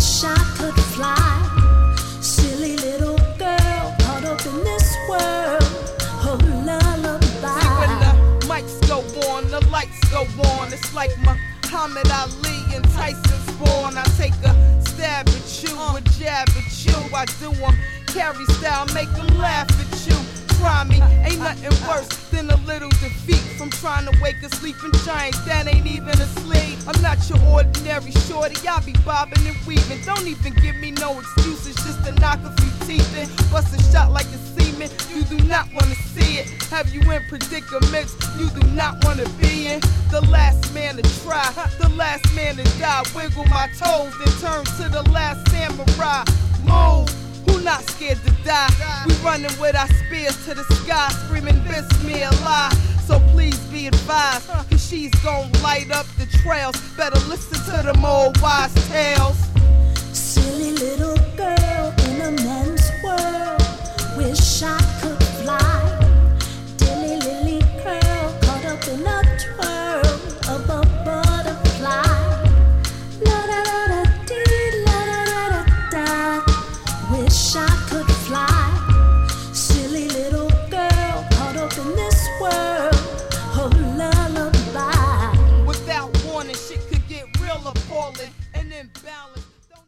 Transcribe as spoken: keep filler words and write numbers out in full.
wish I could fly. Silly little girl caught up in this world of lullaby. See, when the mics go on, the lights go on. It's like Muhammad Ali and Tyson's born. I take a stab at you, a jab at you. I do them carry style, make them laugh at you. Try me, ain't nothing worse than a little defeat from trying to wake a sleeping giant that ain't even asleep. I'm not your ordinary shorty, I be bobbing and weaving. Don't even give me no excuses just to knock a few teeth in. Bust a shot like a semen, you do not wanna see it. Have you in predicaments you do not wanna be in. The last man to try, the last man to die. Wiggle my toes and turn to the last samurai. Move. Who not scared to die? We running with our spears to the sky, screaming Bismillah. So please be advised, cause she's gon' light up the trails. Better listen to them old wise tales.